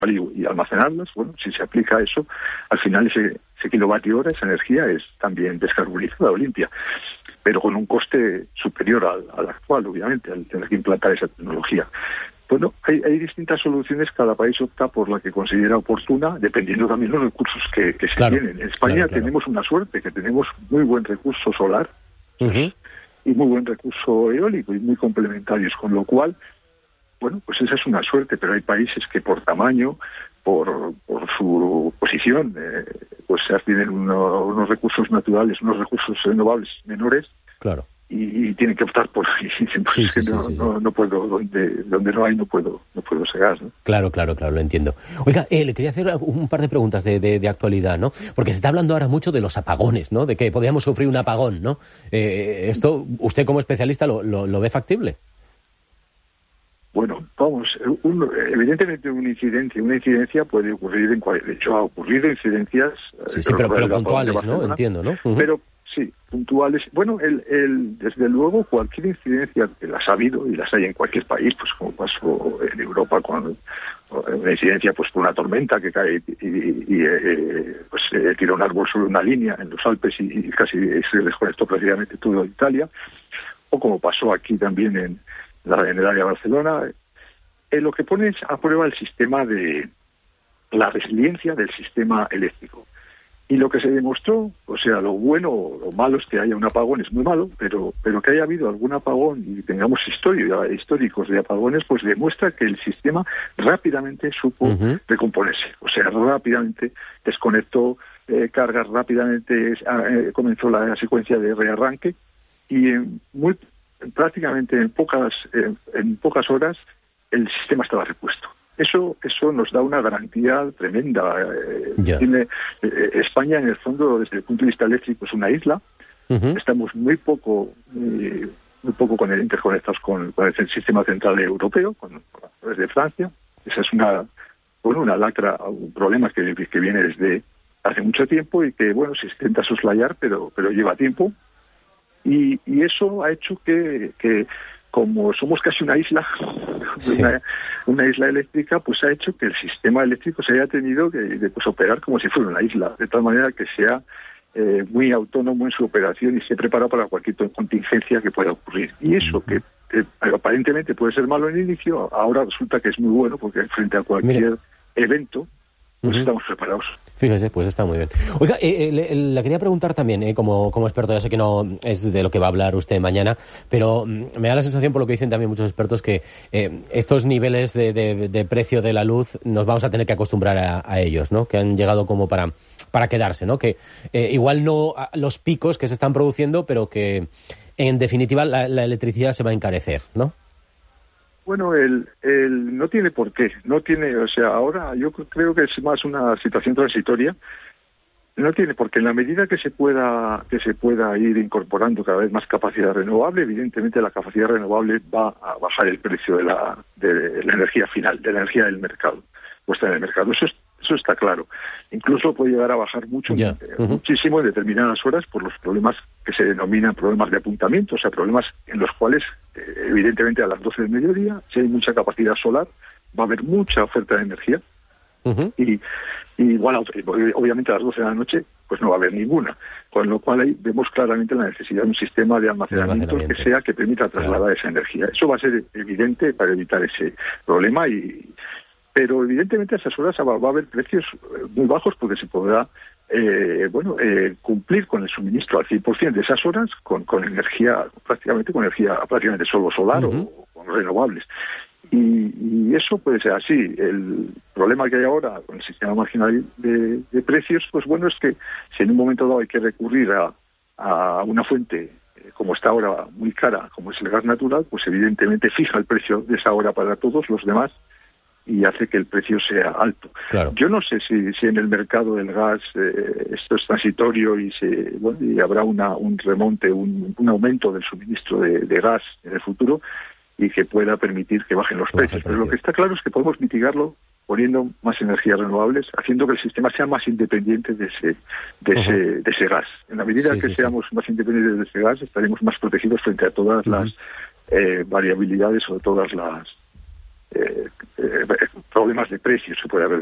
y almacenarlas. Bueno, si se aplica eso, al final ese kilovatio hora, esa energía es también descarbonizada o limpia, pero con un coste superior al actual, obviamente, al tener que implantar esa tecnología. Bueno, hay distintas soluciones, cada país opta por la que considera oportuna, dependiendo también de los recursos que se tienen. En España tenemos una suerte, que tenemos muy buen recurso solar y muy buen recurso eólico y muy complementarios, con lo cual, bueno, pues esa es una suerte, pero hay países que por tamaño, por su posición, pues tienen unos recursos naturales, unos recursos renovables menores. Claro. Y tienen que optar por no puedo, donde no hay no puedo segar, ¿no? Claro, lo entiendo. Oiga, le quería hacer un par de preguntas de actualidad, ¿no? Porque se está hablando ahora mucho de los apagones, ¿no? De que podríamos sufrir un apagón, ¿no? Esto, usted como especialista lo ve factible. Bueno, vamos, evidentemente una incidencia puede ocurrir de hecho ha ocurrido incidencias... Sí, pero puntuales, ¿no? Entiendo, ¿no? Pero sí, puntuales. Bueno, desde luego cualquier incidencia que las ha habido y las hay en cualquier país, pues como pasó en Europa con una incidencia pues por una tormenta que cae y tira un árbol sobre una línea en los Alpes y casi se desconectó prácticamente toda Italia, o como pasó aquí también en el área de Barcelona. Lo que pone es a prueba el sistema de la resiliencia del sistema eléctrico. Y lo que se demostró, o sea, lo bueno o lo malo es que haya un apagón, es muy malo, pero que haya habido algún apagón y tengamos históricos de apagones, pues demuestra que el sistema rápidamente supo recomponerse. O sea, rápidamente desconectó cargas, rápidamente comenzó la secuencia de rearranque y prácticamente en pocas horas el sistema estaba repuesto. Eso nos da una garantía tremenda. Tiene España, en el fondo, desde el punto de vista eléctrico, es una isla. Estamos muy poco interconectados con el sistema central europeo, desde Francia. Esa es una lacra, un problema que viene desde hace mucho tiempo y que, bueno, se intenta soslayar, pero lleva tiempo. Y eso ha hecho que como somos casi una isla, una isla eléctrica, pues ha hecho que el sistema eléctrico se haya tenido que operar como si fuera una isla, de tal manera que sea muy autónomo en su operación y esté preparado para cualquier contingencia que pueda ocurrir. Y eso que aparentemente puede ser malo en el inicio, ahora resulta que es muy bueno, porque frente a cualquier evento, pues estamos preparados. Fíjese, pues está muy bien. Oiga, le quería preguntar también, como experto, ya sé que no es de lo que va a hablar usted mañana, pero me da la sensación, por lo que dicen también muchos expertos, que estos niveles de precio de la luz nos vamos a tener que acostumbrar a ellos, ¿no? Que han llegado como para quedarse, ¿no? Que igual no los picos que se están produciendo, pero que en definitiva la electricidad se va a encarecer, ¿no? Bueno, no tiene por qué, o sea, ahora yo creo que es más una situación transitoria. No tiene porque en la medida que se pueda ir incorporando cada vez más capacidad renovable, evidentemente la capacidad renovable va a bajar el precio de la energía final, de la energía del mercado, puesta en el mercado. Eso está claro. Incluso puede llegar a bajar muchísimo en determinadas horas por los problemas que se denominan problemas de apuntamiento, o sea, problemas en los cuales, evidentemente, a las 12 del mediodía, si hay mucha capacidad solar, va a haber mucha oferta de energía. Y igual, obviamente, a las 12 de la noche, pues no va a haber ninguna. Con lo cual, ahí vemos claramente la necesidad de un sistema de almacenamiento que permita trasladar esa energía. Eso va a ser evidente para evitar ese problema pero evidentemente a esas horas va a haber precios muy bajos porque se podrá cumplir con el suministro al 100% de esas horas con energía prácticamente solo solar o con renovables. Y eso puede ser así. El problema que hay ahora con el sistema marginal de precios, pues bueno, es que si en un momento dado hay que recurrir a una fuente como está ahora muy cara, como es el gas natural, pues evidentemente fija el precio de esa hora para todos los demás y hace que el precio sea alto. Claro. Yo no sé si en el mercado del gas esto es transitorio y habrá un remonte, un aumento del suministro de gas en el futuro y que pueda permitir que bajen los precios. Pero lo que está claro es que podemos mitigarlo poniendo más energías renovables, haciendo que el sistema sea más independiente de ese gas. En la medida que seamos más independientes de ese gas, estaremos más protegidos frente a todas las variabilidades o todas las problemas de precios se puede haber